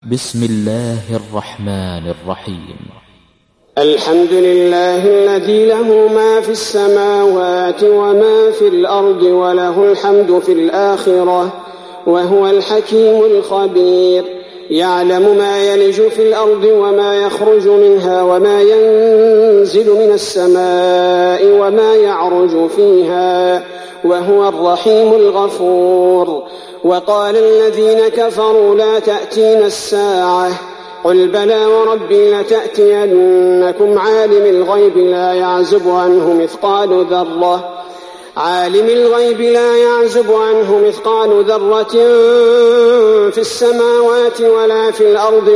بسم الله الرحمن الرحيم. الحمد لله الذي له ما في السماوات وما في الأرض وله الحمد في الآخرة وهو الحكيم الخبير. يعلم ما يلج في الأرض وما يخرج منها وما ينزل من السماء وما يعرج فيها وهو الرحيم الغفور. وقال الذين كفروا لا تأتينا الساعة قل بلى وربي لتأتينكم عالم الغيب لا يعزب عنه مثقال ذرة في السماوات ولا في الأرض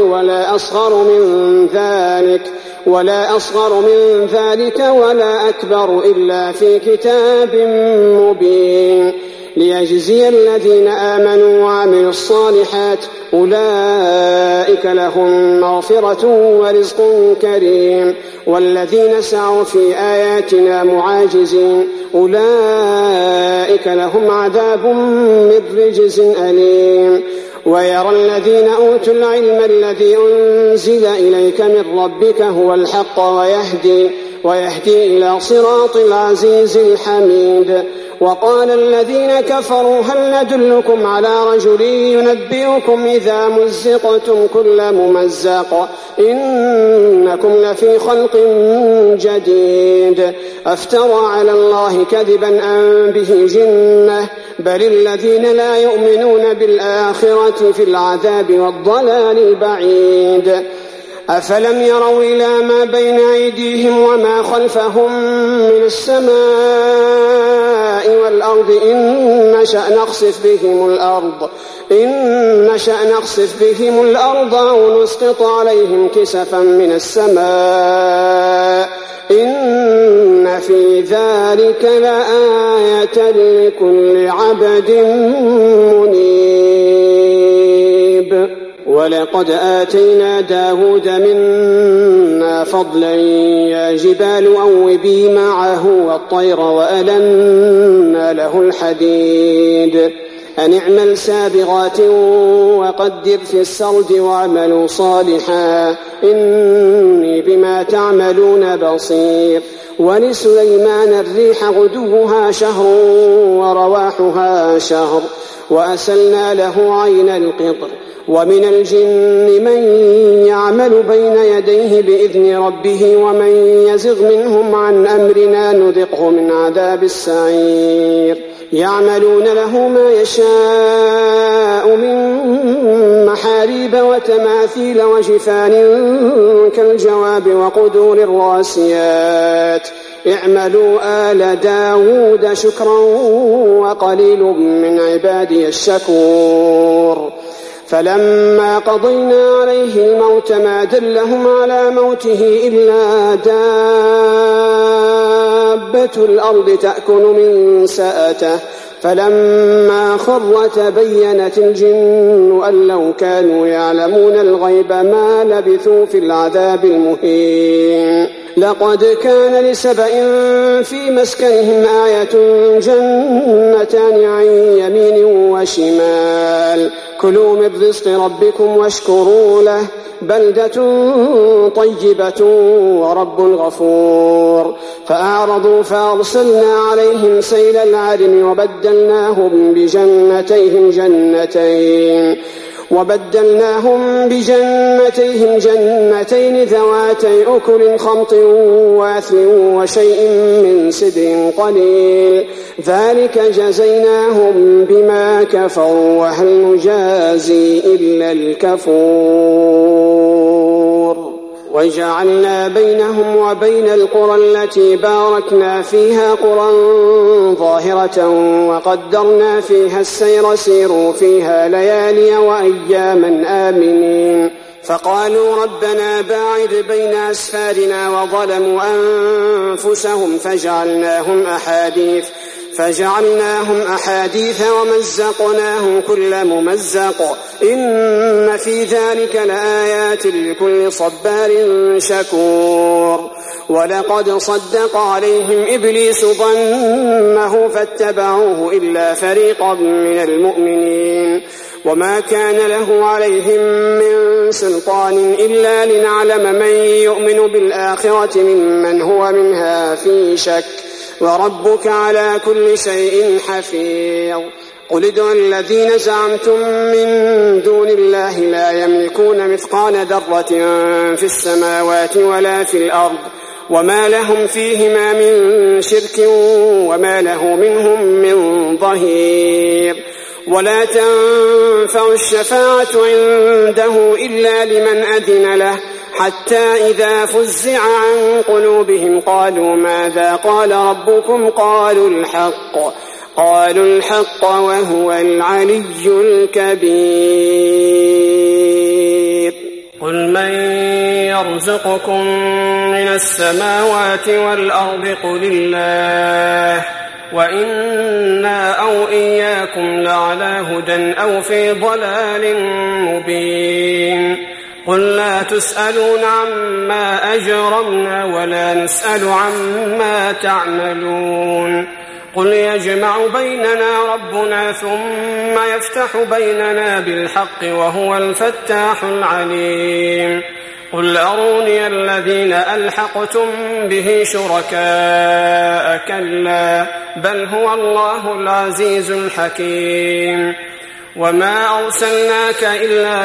ولا أصغر من ذلك ولا أكبر إلا في كتاب مبين ليجزي الذين آمنوا وعملوا الصالحات أولئك لهم مغفرة ورزق كريم. والذين سعوا في آياتنا معاجزين أولئك لهم عذاب من رجز أليم. ويرى الذين أوتوا العلم الذي أنزل إليك من ربك هو الحق ويهدي إلى صراط العزيز الحميد. وقال الذين كفروا هل ندلكم على رجل ينبئكم إذا مزقتم كل ممزق إنكم لفي خلق جديد أفترى على الله كذبا أم به جنة بل الذين لا يؤمنون بالآخرة في العذاب والضلال البعيد. أفلم يروا إلى ما بين أيديهم وما خلفهم من السماء والأرض إن نشأ نخسف بهم الأرض أو نسقط عليهم كسفا من السماء إن في ذلك لآية لكل عبد منيب. ولقد آتينا داود منا فضلا يا جبال أوبي معه والطير وألنا له الحديد أن اعمل سابغات وقدر في السرد واعملوا صالحا إني بما تعملون بصير. ولسليمان الريح غدوها شهر ورواحها شهر وأسلنا له عين القطر. ومن الجن من يعمل بين يديه بإذن ربه ومن يزغ منهم عن أمرنا نذقه من عذاب السعير. يعملون له ما يشاء من محاريب وتماثيل وجفان كالجواب وقدور الراسيات اعملوا آل داود شكرا وقليل من عبادي الشكور. فلما قضينا عليه الموت ما دلهم على موته إلا دابة الأرض تأكل من سأته فلما خر تبينت الجن أن لو كانوا يعلمون الغيب ما لبثوا في العذاب المهين. لقد كان لسبأ في مسكنهم آية جنتان عن يمين وشمال كلوا من رزق ربكم واشكروا له بلدة طيبة ورب غفور. فأعرضوا فأرسلنا عليهم سيل العرم وبدلناهم بجنتيهم جنتين ذواتي أكل خمط وأثل وشيء من سدر قليل ذلك جزيناهم بما كفروا وهل نجازي إلا الكفور. وجعلنا بينهم وبين القرى التي باركنا فيها قرى ظاهرة وقدرنا فيها السير سيروا فيها ليالي وأياما آمنين. فقالوا ربنا باعد بين أسفارنا وظلموا أنفسهم فجعلناهم أحاديث ومزقناهم كل ممزق إن في ذلك لآيات لكل صبار شكور. ولقد صدق عليهم إبليس ظنه فاتبعوه إلا فريقا من المؤمنين وما كان له عليهم من سلطان إلا لنعلم من يؤمن بالآخرة ممن هو منها في شك، وربك على كل شيء حفيظ. قل ادعوا الذين زعمتم من دون الله لا يملكون مثقال ذرة في السماوات ولا في الأرض، وما لهم فيهما من شرك وما له منهم من ظهير. ولا تنفع الشفاعة عنده إلا لمن أذن له، حتى إذا فزع عن قلوبهم قالوا ماذا قال ربكم؟ قالوا الحق وهو العلي الكبير. قل من يرزقكم من السماوات والأرض؟ قل الله، وإنا أو إياكم لعلى هدى أو في ضلال مبين. قل لا تسألون عما أجرمنا ولا نسأل عما تعملون. قل يجمع بيننا ربنا ثم يفتح بيننا بالحق وهو الفتاح العليم. قل أروني الذين ألحقتم به شركاء، كلا بل هو الله العزيز الحكيم. وما أرسلناك إلا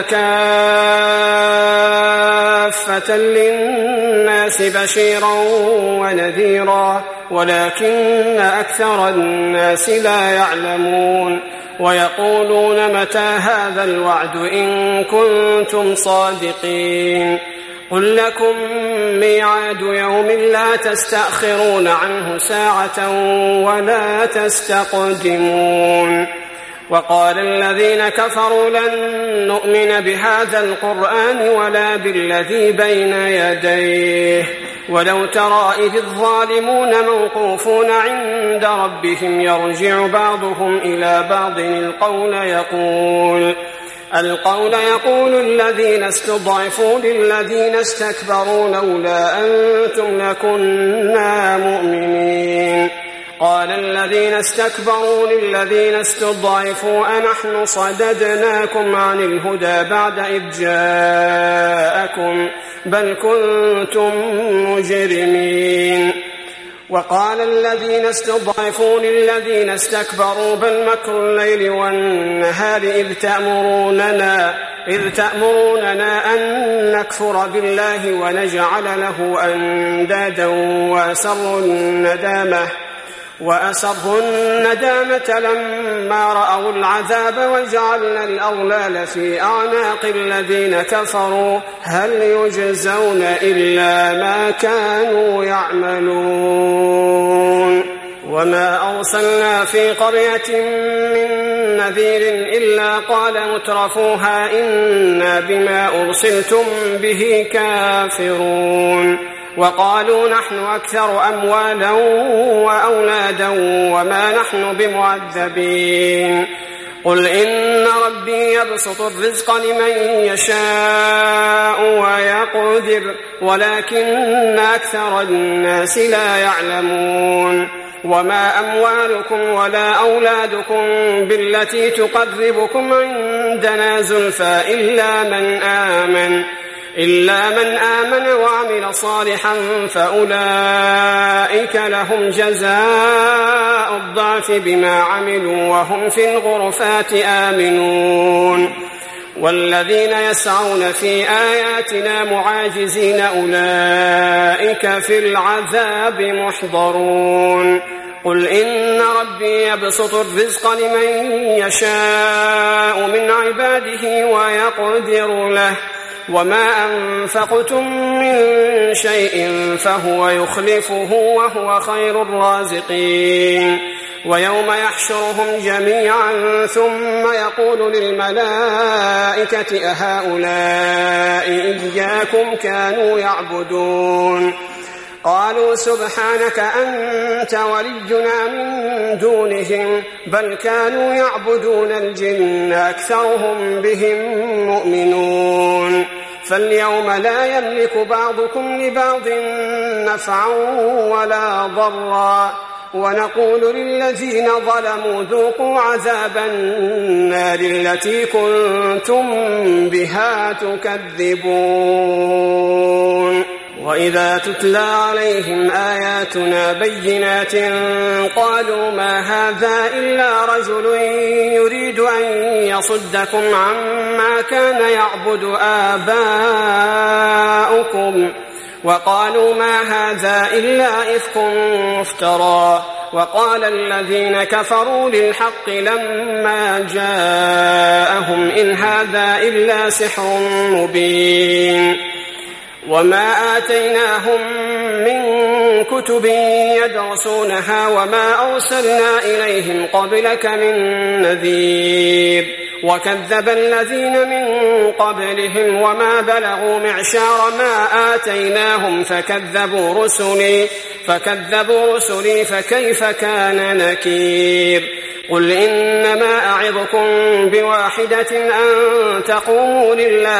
كافة للناس بشيرا ونذيرا، ولكن أكثر الناس لا يعلمون. ويقولون متى هذا الوعد إن كنتم صادقين؟ قل لكم ميعاد يوم لا تستأخرون عنه ساعة ولا تستقدمون. وقال الذين كفروا لن نؤمن بهذا القرآن ولا بالذي بين يديه، ولو ترى إذ الظالمون موقوفون عند ربهم يرجع بعضهم إلى بعض القول يقول الذين استضعفوا للذين استكبروا لولا أنتم لكنا مؤمنين. قال الذين استكبروا للذين استضعفوا أنحن صددناكم عن الهدى بعد إذ جاءكم بل كنتم مجرمين. وقال الذين استضعفوا للذين استكبروا بل مكر الليل والنهار إذ تأمروننا أن نكفر بالله ونجعل له أندادا وأسروا الندامة لما رأوا العذاب وجعلنا الأغلال في أعناق الذين كفروا هل يجزون إلا ما كانوا يعملون. وما أرسلنا في قرية من نذير إلا قال مترفوها إنا بما أرسلتم به كافرون. وقالوا نحن أكثر أموالا وأولادا وما نحن بمعذبين. قل إن ربي يبسط الرزق لمن يشاء ويقدر ولكن أكثر الناس لا يعلمون. وما أموالكم ولا أولادكم بالتي تقربكم عندنا زلفى إلا من آمن وعمل صالحا فأولئك لهم جزاء الضعف بما عملوا وهم في الغرفات آمنون. والذين يسعون في آياتنا معاجزين أولئك في العذاب محضرون. قل إن ربي يبسط الرزق لمن يشاء من عباده ويقدر له وما أنفقتم من شيء فهو يخلفه وهو خير الرازقين. ويوم يحشرهم جميعا ثم يقول للملائكة أهؤلاء إياكم كانوا يعبدون؟ قالوا سبحانك أنت ولينا من دونهم بل كانوا يعبدون الجن أكثرهم بهم مؤمنون. فاليوم لا يملك بعضكم لبعض نفعا ولا ضرا ونقول للذين ظلموا ذوقوا عذاب النار التي كنتم بها تكذبون. وإذا تتلى عليهم آياتنا بينات قالوا ما هذا إلا رجل يريد أن يصدكم عما كان يعبد آباؤكم وقالوا ما هذا إلا إفك مفترى. وقال الذين كفروا للحق لما جاءهم إن هذا إلا سحر مبين. وما آتيناهم من كتب يدرسونها وما أرسلنا إليهم قبلك من نذير. وكذب الذين من قبلهم وما بلغوا معشار ما آتيناهم فكذبوا رسلي فكيف كان نكير. قل إنما أعظكم بواحدة أن تقوموا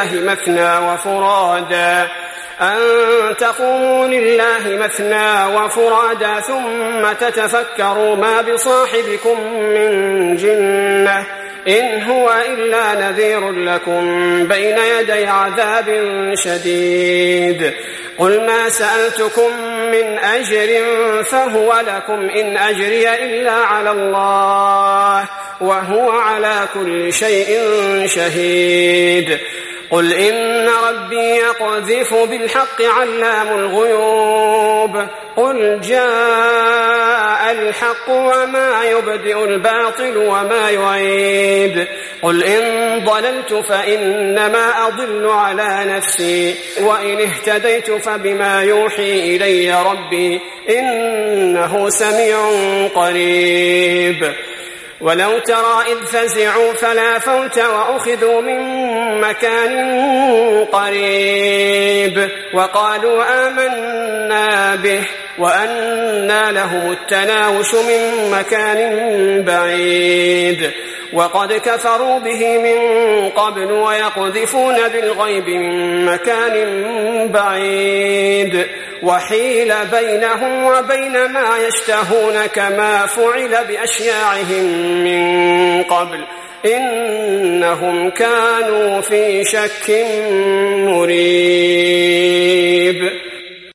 لله مثنى وفرادا ثم تتفكروا ما بصاحبكم من جنة إن هو إلا نذير لكم بين يدي عذاب شديد. قل ما سألتكم من أجر فهو لكم إن أجري إلا على الله وهو على كل شيء شهيد. قل إن ربي يقذف بالحق علام الغيوب. قل جاء الحق وما يبدئ الباطل وما يعيد. قل إن ضللت فإنما أضل على نفسي وإن اهتديت فبما يوحي إلي ربي إنه سميع قريب. ولو ترى إذ فزعوا فلا فوت وأخذوا من مكان قريب وقالوا آمنا به وأنى لهم التناوش من مكان بعيد. وقد كفروا به من قبل ويقذفون بالغيب من مكان بعيد. وحيل بينهم وبين ما يشتهون كما فعل بأشياعهم من قبل إنهم كانوا في شك مريب.